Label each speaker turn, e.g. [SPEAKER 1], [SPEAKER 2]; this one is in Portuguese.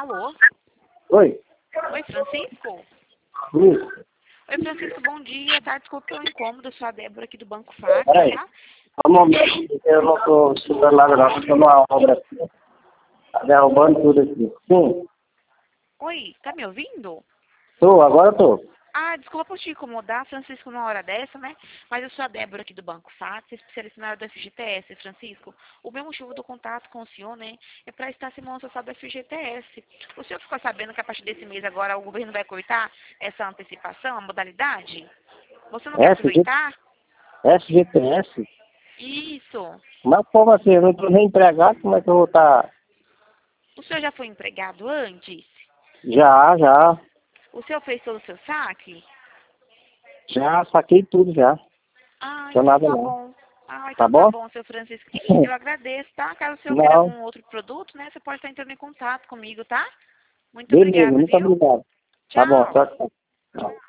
[SPEAKER 1] Alô?
[SPEAKER 2] Oi?
[SPEAKER 1] Oi, Francisco?
[SPEAKER 2] Isso.
[SPEAKER 1] Oi, Francisco, bom dia, tá? Desculpa pelo incômodo, eu sou a Débora aqui do Banco FAC,
[SPEAKER 2] Peraí.
[SPEAKER 1] tá?
[SPEAKER 2] Um momento, eu não estou estudando nada não, estou numa obra aqui. Tá derrubando tudo aqui. Sim,
[SPEAKER 1] Oi, tá me ouvindo?
[SPEAKER 2] agora estou.
[SPEAKER 1] Ah, desculpa por te incomodar, Francisco, numa hora dessa, né? Mas eu sou a Débora aqui do Banco FAC, especialista na área do FGTS, Francisco. O meu motivo do contato com o senhor, né, é para estar se mostrando do FGTS. O senhor ficou sabendo que a partir desse mês agora o governo vai cortar essa antecipação, a modalidade? Você não quer aproveitar?
[SPEAKER 2] FGTS?
[SPEAKER 1] Isso.
[SPEAKER 2] Mas como assim? Eu não estou nem empregado, como é que eu vou estar?
[SPEAKER 1] O senhor já foi empregado antes?
[SPEAKER 2] Já.
[SPEAKER 1] O senhor fez todo o seu saque?
[SPEAKER 2] Já saquei tudo já.
[SPEAKER 1] Ah,
[SPEAKER 2] Não
[SPEAKER 1] então
[SPEAKER 2] nada
[SPEAKER 1] tá
[SPEAKER 2] não.
[SPEAKER 1] bom. Ah,
[SPEAKER 2] Tá
[SPEAKER 1] então tá
[SPEAKER 2] bom?
[SPEAKER 1] bom, seu Francisco. Eu agradeço, tá? Caso o senhor queira
[SPEAKER 2] Não.
[SPEAKER 1] algum outro produto, né? Você pode estar entrando em contato comigo, tá? Muito
[SPEAKER 2] Beleza,
[SPEAKER 1] obrigada,
[SPEAKER 2] muito
[SPEAKER 1] viu?
[SPEAKER 2] obrigado. Tá bom,
[SPEAKER 1] Tchau.
[SPEAKER 2] tchau.